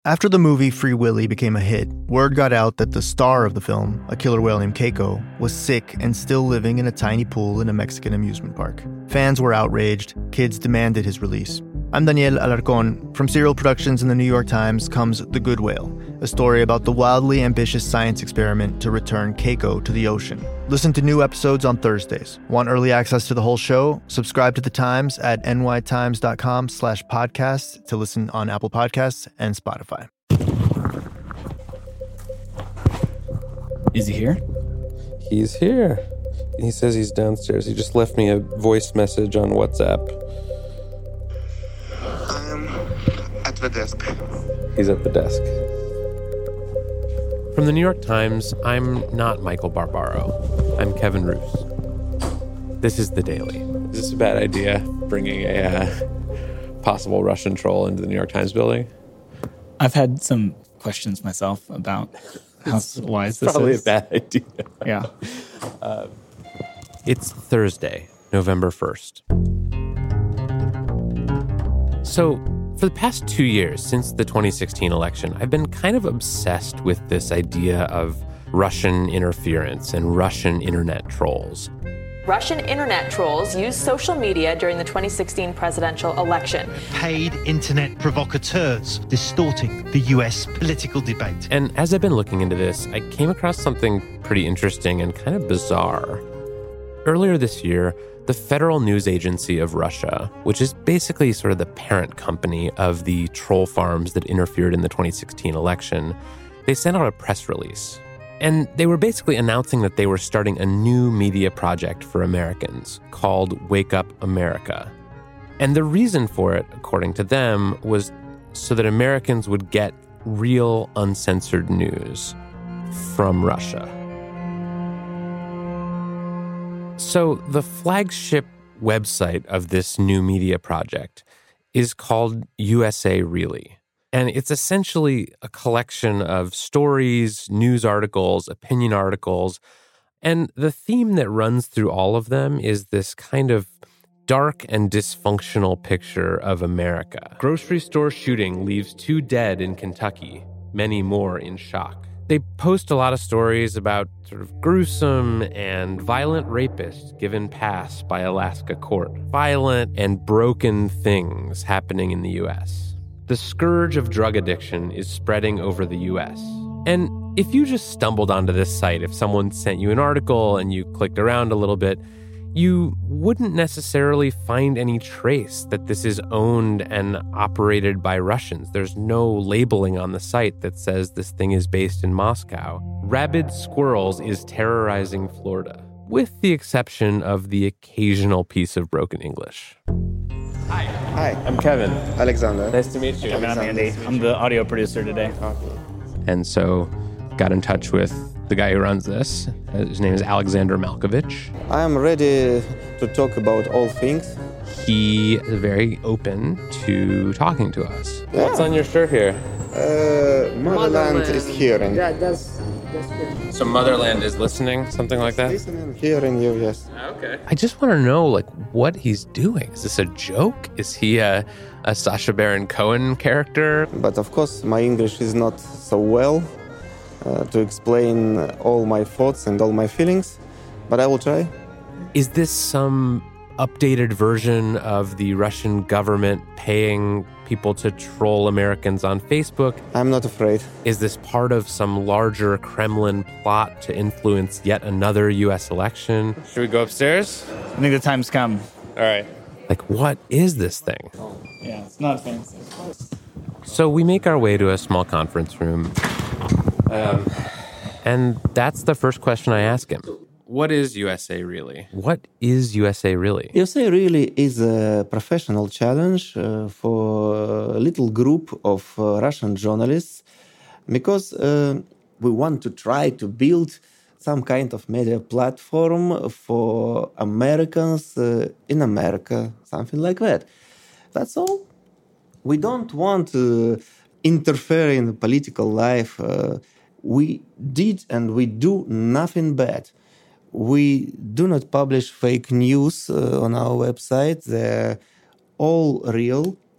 After the movie Free Willy became a hit, word got out that the star of the film, a killer whale named Keiko, was sick and still living in a tiny pool in a Mexican amusement park. Fans were outraged. Kids demanded his release. I'm Daniel Alarcón. From Serial Productions and the New York Times comes The Good Whale, a story about the wildly ambitious science experiment to return Keiko to the ocean. Listen to new episodes on Thursdays. Want early access to the whole show? Subscribe to The Times at nytimes.com/podcast to listen on Apple Podcasts and Spotify. Is he here? He's here. He says he's downstairs. He just left me a voice message on WhatsApp. I'm at the desk. He's at the desk. From the New York Times, I'm not Michael Barbaro. I'm Kevin Roos. This is The Daily. Is this a bad idea, bringing a possible Russian troll into the New York Times building? I've had some questions myself about how wise this Probably is. a bad idea. Yeah. It's Thursday, November 1st. So, for the past 2 years, since the 2016 election, I've been kind of obsessed with this idea of Russian interference and Russian internet trolls. Russian internet trolls used social media during the 2016 presidential election. Paid internet provocateurs distorting the US political debate. And as I've been looking into this, I came across something pretty interesting and kind of bizarre. Earlier this year, the Federal News Agency of Russia, which is basically sort of the parent company of the troll farms that interfered in the 2016 election, they sent out a press release. And they were basically announcing that they were starting a new media project for Americans called Wake Up America. And the reason for it, according to them, was so that Americans would get real, uncensored news from Russia. So the flagship website of this new media project is called USA Really. And it's essentially a collection of stories, news articles, opinion articles. And the theme that runs through all of them is this kind of dark and dysfunctional picture of America. Grocery store shooting leaves 2 dead in Kentucky, many more in shock. They post a lot of stories about sort of gruesome and violent rapists given pass by Alaska court. Violent and broken things happening in the U.S. The scourge of drug addiction is spreading over the U.S. And if you just stumbled onto this site, if someone sent you an article and you clicked around a little bit, you wouldn't necessarily find any trace that this is owned and operated by Russians. There's no labeling on the site that says this thing is based in Moscow. Rabid squirrels is terrorizing Florida, with the exception of the occasional piece of broken English. Hi, I'm Kevin. Alexander. Nice to meet you. I'm Andy. I'm the audio producer today. And so got in touch with the guy who runs this. His name is Alexander Malkovich. I am ready to talk about all things. He is very open to talking to us. What's on your shirt here? Motherland is hearing. Yeah, that's good. So Motherland is listening, something like that? Listening, hearing you, yes. Okay. I just want to know, what he's doing. Is this a joke? Is he a Sacha Baron Cohen character? But of course, my English is not so well to explain all my thoughts and all my feelings, but I will try. Is this some updated version of the Russian government paying people to troll Americans on Facebook? I'm not afraid. Is this part of some larger Kremlin plot to influence yet another U.S. election? Should we go upstairs? I think the time's come. All right. What is this thing? Yeah, it's not fancy. So we make our way to a small conference room. And that's the first question I ask him. What is USA Really? What is USA Really? USA Really is a professional challenge for a little group of Russian journalists because we want to try to build some kind of media platform for Americans in America, something like that. That's all. We don't want to interfere in the political life. We did and we do nothing bad. We do not publish fake news on our website. They're all real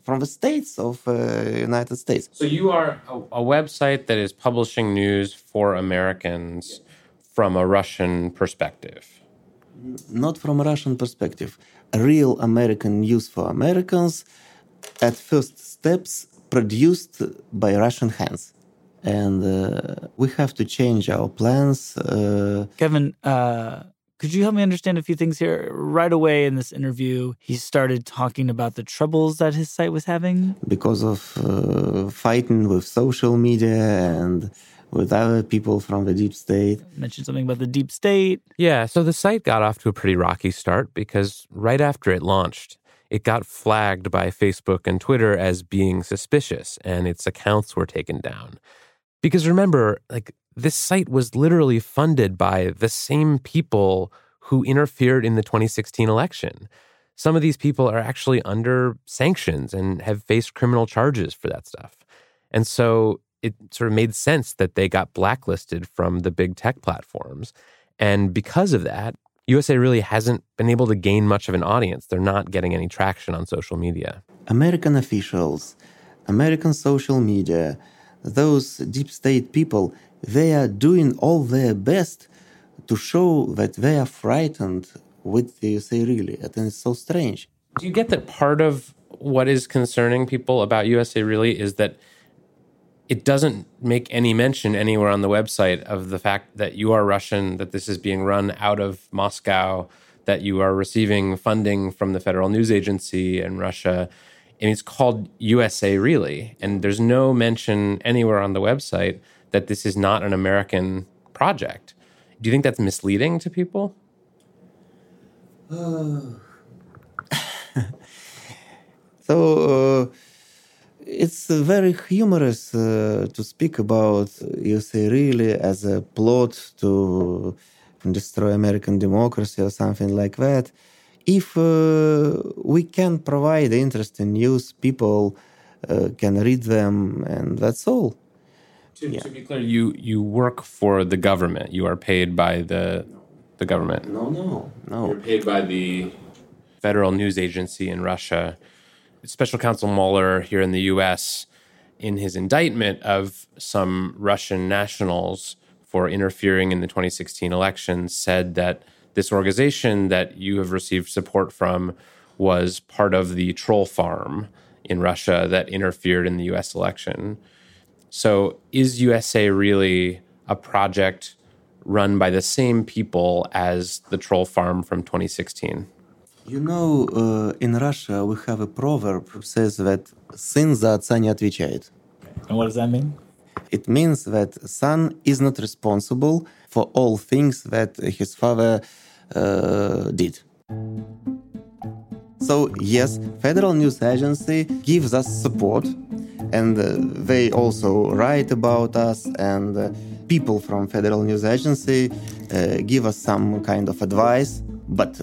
from the states of United States. So you are a website that is publishing news for Americans from a Russian perspective. Not from a Russian perspective. A real American news for Americans at first steps produced by Russian hands. And we have to change our plans. Kevin, could you help me understand a few things here? Right away in this interview, he started talking about the troubles that his site was having. Because of fighting with social media and with other people from the deep state. Mentioned something about the deep state. Yeah, so the site got off to a pretty rocky start because right after it launched, it got flagged by Facebook and Twitter as being suspicious, and its accounts were taken down. Because remember, this site was literally funded by the same people who interfered in the 2016 election. Some of these people are actually under sanctions and have faced criminal charges for that stuff. And so it sort of made sense that they got blacklisted from the big tech platforms. And because of that, USA really hasn't been able to gain much of an audience. They're not getting any traction on social media. American officials, American social media, those deep state people, they are doing all their best to show that they are frightened with the USA Really. And it's so strange. Do you get that part of what is concerning people about USA Really is that it doesn't make any mention anywhere on the website of the fact that you are Russian, that this is being run out of Moscow, that you are receiving funding from the Federal News Agency in Russia. And it's called USA Really. And there's no mention anywhere on the website that this is not an American project. Do you think that's misleading to people? It's very humorous to speak about USA Really as a plot to destroy American democracy or something like that. If we can provide interesting news, people can read them, and that's all. To be clear, you work for the government. You are paid by the government. No. You're paid by the Federal News Agency in Russia. Special Counsel Mueller here in the U.S., in his indictment of some Russian nationals for interfering in the 2016 election, said that this organization that you have received support from was part of the troll farm in Russia that interfered in the U.S. election. So is USA Really a project run by the same people as the troll farm from 2016? You know, in Russia we have a proverb that says that сын за отца не отвечает. And what does that mean? It means that son is not responsible for all things that his father did. So yes, Federal News Agency gives us support, and they also write about us, and people from Federal News Agency give us some kind of advice. But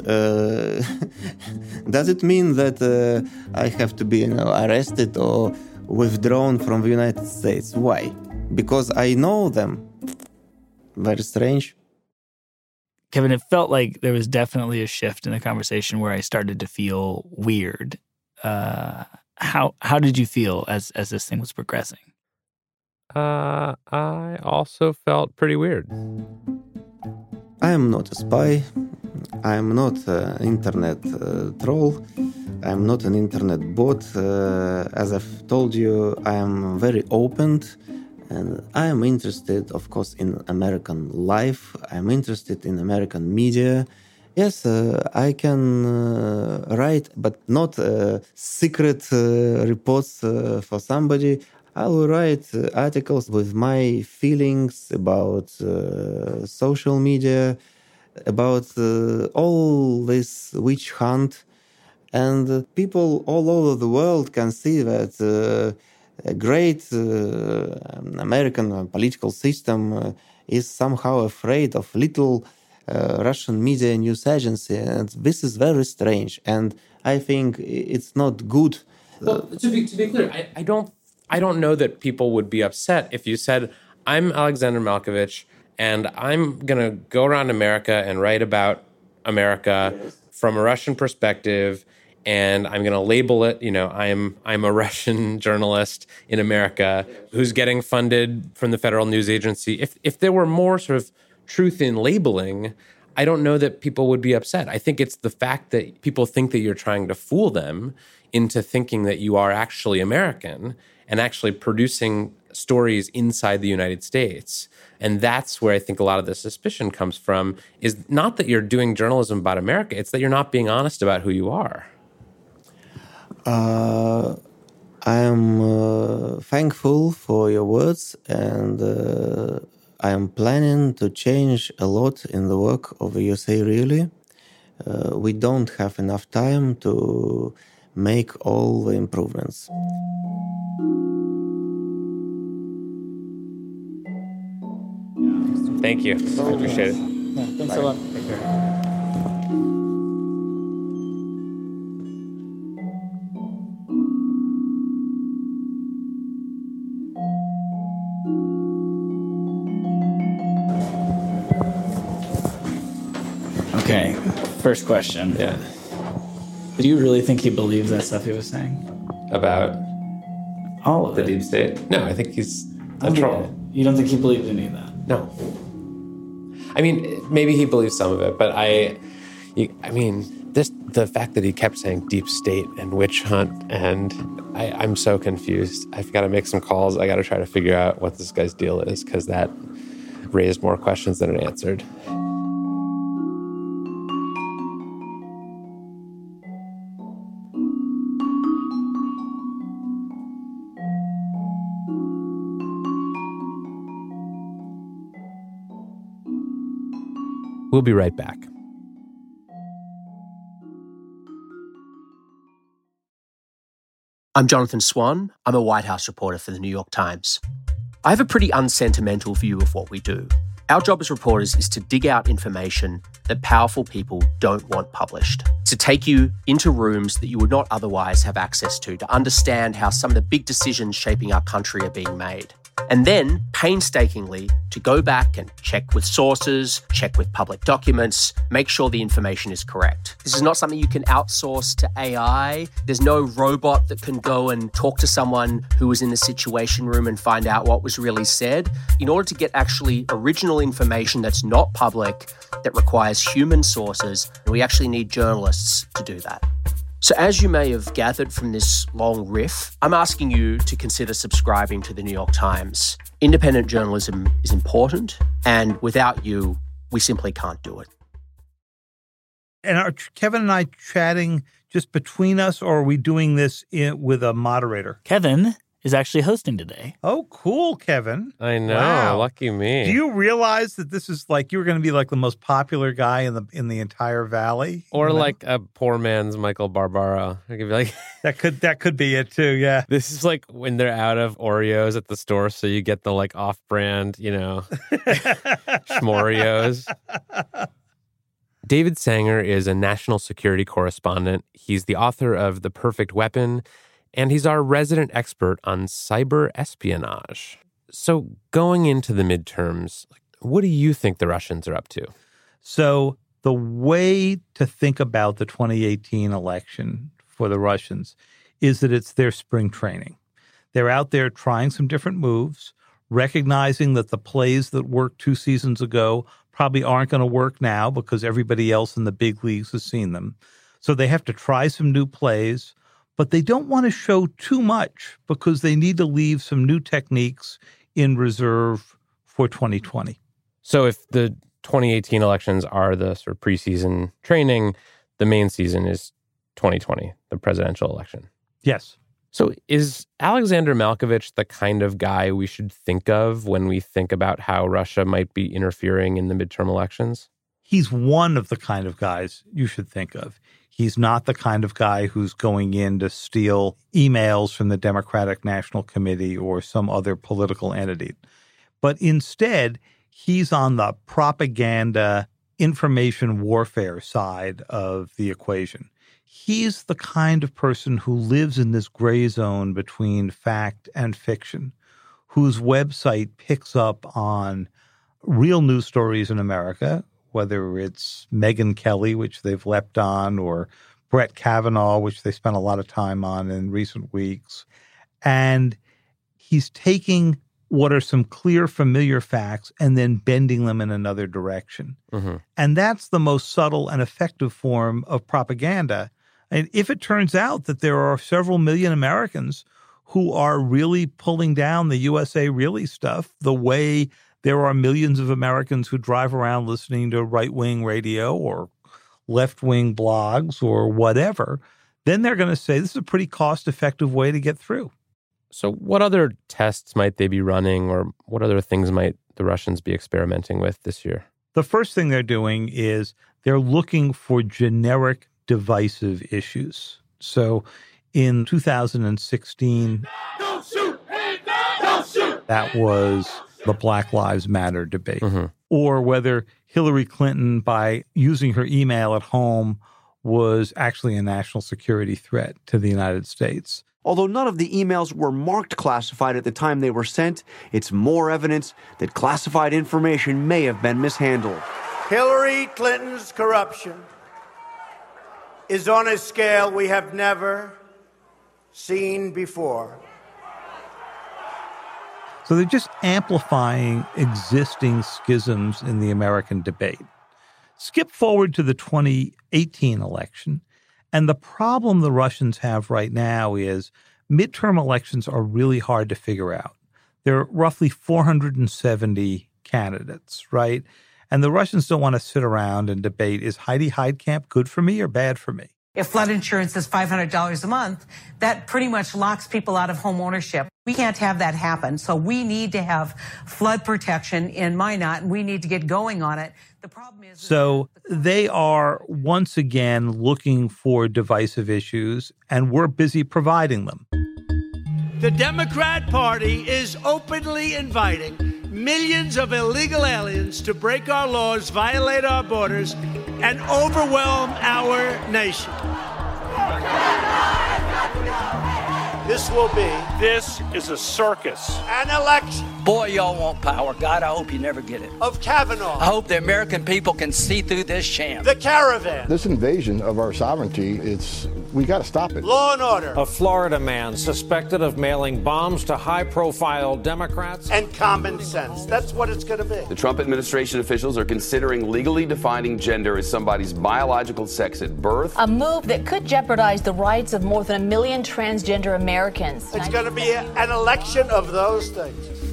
does it mean that I have to be arrested or withdrawn from the United States? Why? Because I know them. Very strange. Kevin, it felt like there was definitely a shift in the conversation where I started to feel weird. How did you feel as this thing was progressing? I also felt pretty weird. I am not a spy. I am not an internet troll. I am not an internet bot. As I've told you, I am very open. And I am interested, of course, in American life. I'm interested in American media. Yes, I can write, but not secret reports for somebody. I will write articles with my feelings about social media, about all this witch hunt. And people all over the world can see that a great American political system is somehow afraid of little Russian media news agency. And this is very strange. And I think it's not good. Well, to be clear, I don't know that people would be upset if you said, I'm Alexander Malkovich, and I'm going to go around America and write about America from a Russian perspective, and I'm going to label it, I'm a Russian journalist in America who's getting funded from the Federal News Agency. If there were more sort of truth in labeling, I don't know that people would be upset. I think it's the fact that people think that you're trying to fool them into thinking that you are actually American and actually producing stories inside the United States. And that's where I think a lot of the suspicion comes from, is not that you're doing journalism about America, it's that you're not being honest about who you are. I am thankful for your words, and I am planning to change a lot in the work of USA Really. We don't have enough time to make all the improvements. Thank you. I appreciate it. Yeah, thanks a lot. Take care. Okay, first question. Yeah. Do you really think he believed that stuff he was saying? About All of the it? deep state? No, I think he's a troll. You don't think he believed any of that? No. I mean, maybe he believes some of it, but the fact that he kept saying deep state and witch hunt, and I'm so confused. I've got to make some calls. I got to try to figure out what this guy's deal is, because that raised more questions than it answered. We'll be right back. I'm Jonathan Swan. I'm a White House reporter for the New York Times. I have a pretty unsentimental view of what we do. Our job as reporters is to dig out information that powerful people don't want published, to take you into rooms that you would not otherwise have access to understand how some of the big decisions shaping our country are being made. And then, painstakingly, to go back and check with sources, check with public documents, make sure the information is correct. This is not something you can outsource to AI. There's no robot that can go and talk to someone who was in the Situation Room and find out what was really said. In order to get actually original information that's not public, that requires human sources, we actually need journalists to do that. So as you may have gathered from this long riff, I'm asking you to consider subscribing to the New York Times. Independent journalism is important, and without you, we simply can't do it. And are Kevin and I chatting just between us, or are we doing this with a moderator? Kevin is actually hosting today. Oh, cool, Kevin. I know. Wow. Lucky me. Do you realize that this is like you're going to be like the most popular guy in the entire valley? Or like a poor man's Michael Barbaro. I could be like that could be it too, yeah. This is like when they're out of Oreos at the store, so you get the like off-brand, Schmoreos. David Sanger is a national security correspondent. He's the author of The Perfect Weapon, and he's our resident expert on cyber espionage. So going into the midterms, what do you think the Russians are up to? So the way to think about the 2018 election for the Russians is that it's their spring training. They're out there trying some different moves, recognizing that the plays that worked 2 seasons ago probably aren't going to work now because everybody else in the big leagues has seen them. So they have to try some new plays, but they don't want to show too much because they need to leave some new techniques in reserve for 2020. So if the 2018 elections are the sort of preseason training, the main season is 2020, the presidential election. Yes. So is Alexander Malkovich the kind of guy we should think of when we think about how Russia might be interfering in the midterm elections? He's one of the kind of guys you should think of. He's not the kind of guy who's going in to steal emails from the Democratic National Committee or some other political entity. But instead, he's on the propaganda, information warfare side of the equation. He's the kind of person who lives in this gray zone between fact and fiction, whose website picks up on real news stories in America, whether it's Megyn Kelly, which they've leapt on, or Brett Kavanaugh, which they spent a lot of time on in recent weeks. And he's taking what are some clear, familiar facts and then bending them in another direction. Mm-hmm. And that's the most subtle and effective form of propaganda. And if it turns out that there are several million Americans who are really pulling down the USA Really stuff the way there are millions of Americans who drive around listening to right-wing radio or left-wing blogs or whatever, then they're going to say this is a pretty cost-effective way to get through. So what other tests might they be running, or what other things might the Russians be experimenting with this year? The first thing they're doing is they're looking for generic divisive issues. So in 2016, don't shoot, don't shoot. That was the Black Lives Matter debate. Mm-hmm. Or whether Hillary Clinton, by using her email at home, was actually a national security threat to the United States. Although none of the emails were marked classified at the time they were sent, it's more evidence that classified information may have been mishandled. Hillary Clinton's corruption is on a scale we have never seen before. So they're just amplifying existing schisms in the American debate. Skip forward to the 2018 election. And the problem the Russians have right now is midterm elections are really hard to figure out. There are roughly 470 candidates, right? And the Russians don't want to sit around and debate, is Heidi Heitkamp good for me or bad for me? If flood insurance is $500 a month, that pretty much locks people out of home ownership. We can't have that happen. So we need to have flood protection in Minot, and we need to get going on it. The problem is... So they are once again looking for divisive issues, and we're busy providing them. The Democrat Party is openly inviting millions of illegal aliens to break our laws, violate our borders, and overwhelm our nation. This is a circus. An election. Boy, y'all want power. God, I hope you never get it. Of Kavanaugh. I hope the American people can see through this sham. The caravan. This invasion of our sovereignty, we got to stop it. Law and order. A Florida man suspected of mailing bombs to high-profile Democrats. And common sense. That's what it's going to be. The Trump administration officials are considering legally defining gender as somebody's biological sex at birth. A move that could jeopardize the rights of more than 1 million transgender Americans. It's going to be an election of those things.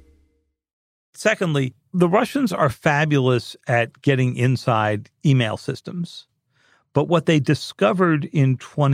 Secondly, the Russians are fabulous at getting inside email systems. But what they discovered in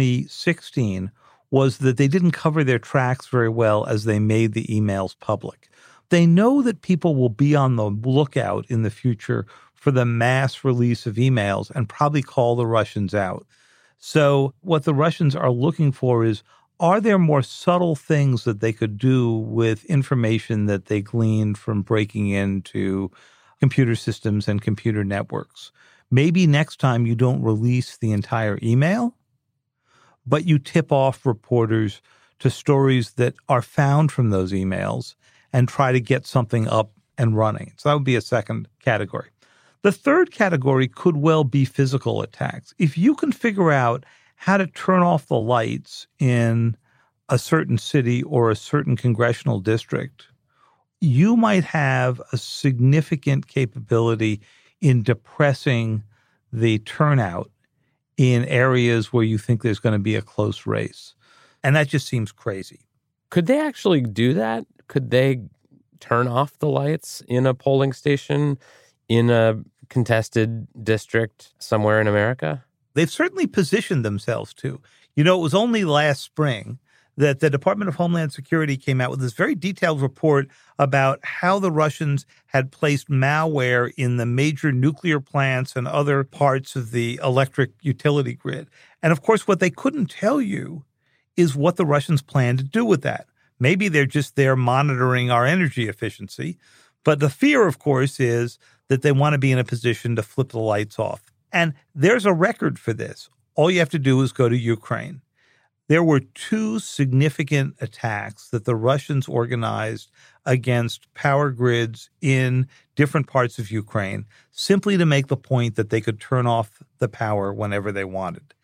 2016 was that they didn't cover their tracks very well as they made the emails public. They know that people will be on the lookout in the future for the mass release of emails and probably call the Russians out. So what the Russians are looking for is, are there more subtle things that they could do with information that they gleaned from breaking into computer systems and computer networks? Maybe next time you don't release the entire email, but you tip off reporters to stories that are found from those emails and try to get something up and running. So that would be a second category. The third category could well be physical attacks. If you can figure out how to turn off the lights in a certain city or a certain congressional district, you might have a significant capability in depressing the turnout in areas where you think there's going to be a close race. And that just seems crazy. Could they actually do that? Could they turn off the lights in a polling station in a contested district somewhere in America? They've certainly positioned themselves to. You know, it was only last spring that the Department of Homeland Security came out with this very detailed report about how the Russians had placed malware in the major nuclear plants and other parts of the electric utility grid. And of course, what they couldn't tell you is what the Russians plan to do with that. Maybe they're just there monitoring our energy efficiency. But the fear, of course, is that they want to be in a position to flip the lights off. And there's a record for this. All you have to do is go to Ukraine. There were 2 significant attacks that the Russians organized against power grids in different parts of Ukraine, simply to make the point that they could turn off the power whenever they wanted.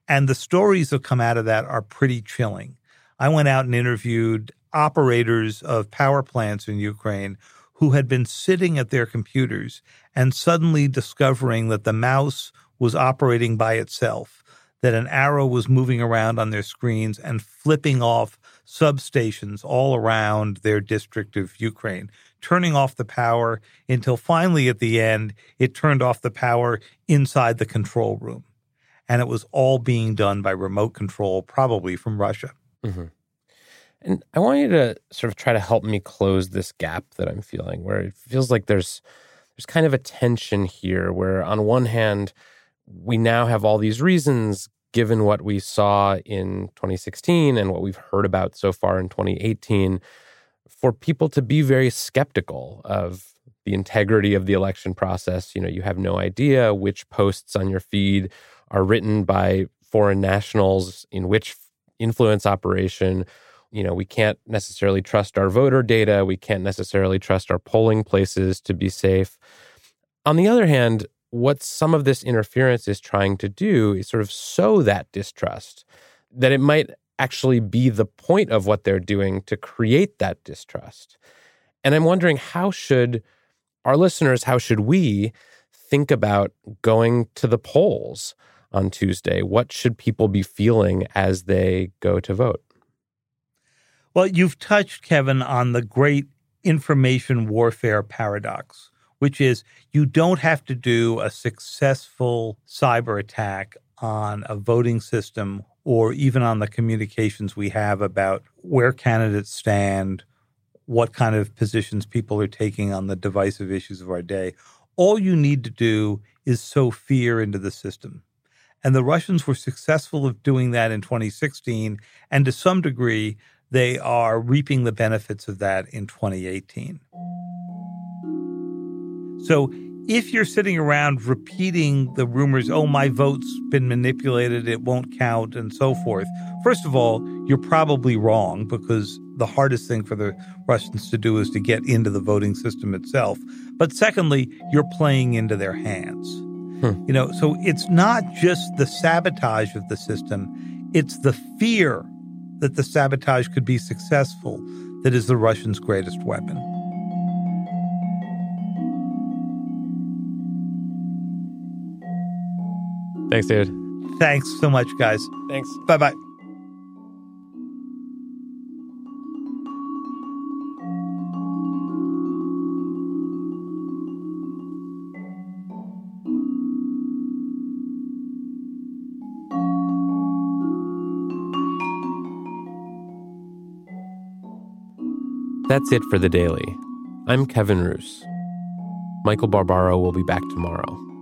And the stories that come out of that are pretty chilling. I went out and interviewed operators of power plants in Ukraine who had been sitting at their computers and suddenly discovering that the mouse was operating by itself, that an arrow was moving around on their screens and flipping off substations all around their district of Ukraine, turning off the power until finally at the end, it turned off the power inside the control room. And it was all being done by remote control, probably from Russia. Mm-hmm. And I want you to sort of try to help me close this gap that I'm feeling, where it feels like there's kind of a tension here, where on one hand, we now have all these reasons, given what we saw in 2016 and what we've heard about so far in 2018, for people to be very skeptical of the integrity of the election process. You know, you have no idea which posts on your feed are written by foreign nationals in which influence operation. You know, we can't necessarily trust our voter data. We can't necessarily trust our polling places to be safe. On the other hand, what some of this interference is trying to do is sort of sow that distrust, that it might actually be the point of what they're doing to create that distrust. And I'm wondering, how should our listeners, how should we think about going to the polls on Tuesday? What should people be feeling as they go to vote? Well, you've touched, Kevin, on the great information warfare paradox, which is you don't have to do a successful cyber attack on a voting system or even on the communications we have about where candidates stand, what kind of positions people are taking on the divisive issues of our day. All you need to do is sow fear into the system. And the Russians were successful of doing that in 2016, and to some degree, they are reaping the benefits of that in 2018. So if you're sitting around repeating the rumors, oh, my vote's been manipulated, it won't count, and so forth, first of all, you're probably wrong, because the hardest thing for the Russians to do is to get into the voting system itself. But secondly, you're playing into their hands. You know, so it's not just the sabotage of the system, it's the fear that the sabotage could be successful that is the Russians' greatest weapon. Thanks, David. Thanks so much, guys. Thanks. Bye-bye. That's it for The Daily. I'm Kevin Roose. Michael Barbaro will be back tomorrow.